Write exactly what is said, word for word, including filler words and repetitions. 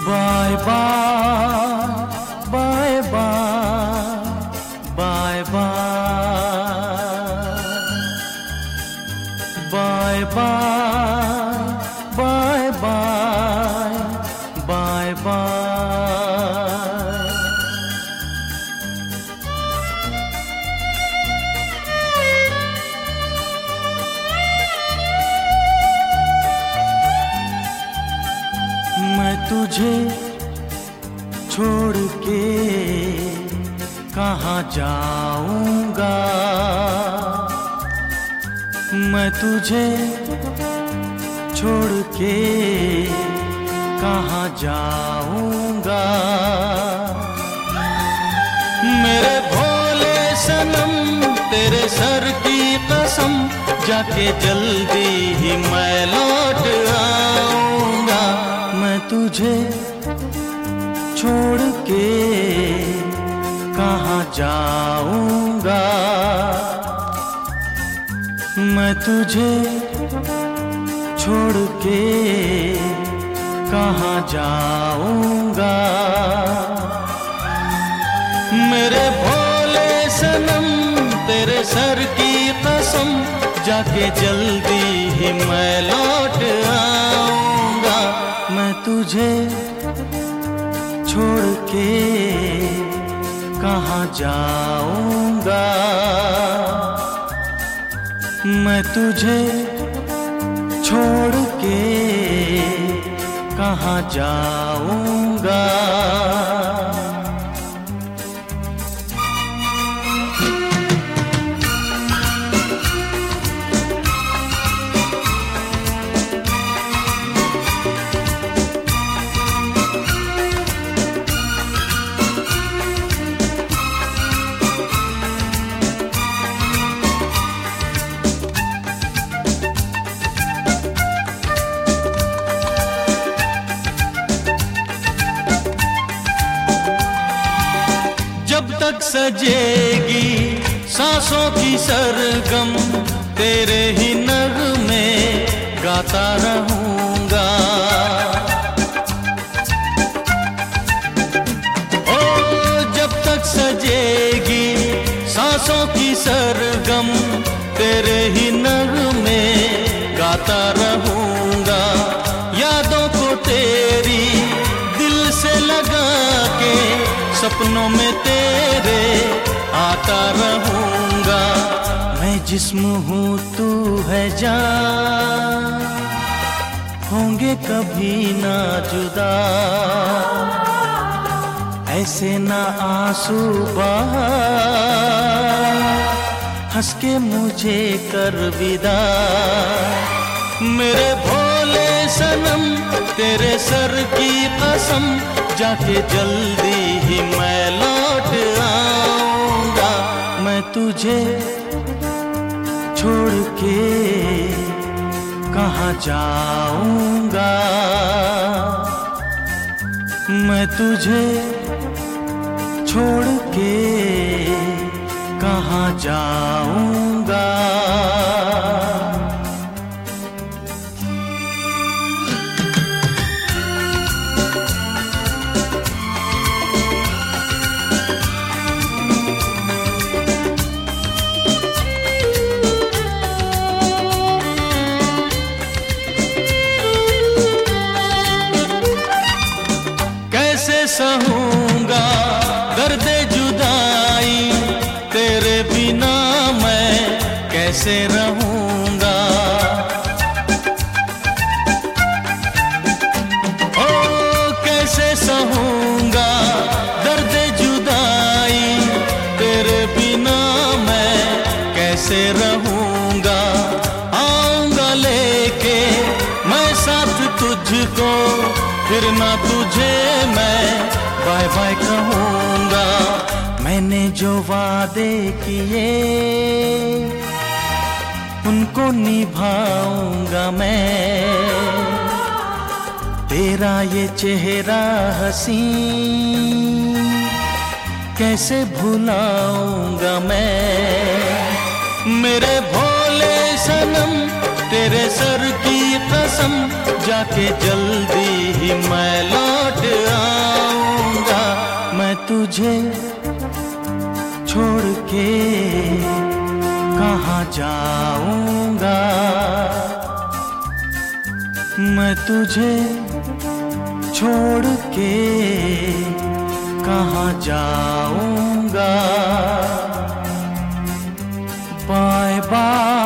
Bye bye bye bye bye bye bye bye bye bye bye. मैं तुझे छोड़ के कहाँ जाऊंगा, मैं तुझे छोड़ के कहाँ जाऊंगा। मेरे भोले सनम तेरे सर की कसम, जाके जल्दी ही मैं लौट आऊंगा। मैं तुझे छोड़ के कहाँ जाऊंगा, मैं तुझे छोड़ के कहाँ जाऊंगा। मेरे भोले सनम तेरे सर की कसम, जाके जल्दी ही मैं लौट आऊंगा। मैं तुझे छोड़ के कहाँ जाऊंगा, मैं तुझे छोड़ के कहाँ जाऊंगा। जब तक सजेगी सांसों की सरगम, तेरे ही नगमे गाता रहूंगा। ओ जब तक सजेगी सांसों की सरगम, तेरे ही नगमे गाता रहूंगा। यादों को तेरी दिल से लगा के, सपनों में तेरे आता रहूंगा। मैं जिस्म हूँ तू है जान, होंगे कभी ना जुदा। ऐसे ना आंसू बहा, हंस के मुझे कर विदा। मेरे भोले सनम तेरे सर की कसम, जाके जल्दी ही मैं लौट आऊंगा। मैं तुझे छोड़ के कहाँ जाऊंगा, मैं तुझे छोड़ के कहाँ जाऊंगा। सहूंगा दर्दे जुदाई, तेरे बिना मैं कैसे रहूंगा। ओ कैसे सहूंगा दर्दे जुदाई, तेरे बिना मैं कैसे रहूंगा। आऊंगा लेके मैं साथ तुझको, फिर ना तुझे मैं बाय बाय कहूँगा। मैंने जो वादे किए उनको निभाऊंगा मैं, तेरा ये चेहरा हसीन कैसे भुलाऊंगा मैं। मेरे भोले सनम तेरे सर की कसम, कसम, जाके जल्दी ही मैं लौट आऊंगा। मैं तुझे छोड़ के कहाँ जाऊंगा, मैं तुझे छोड़ के कहाँ जाऊंगा। Bye bye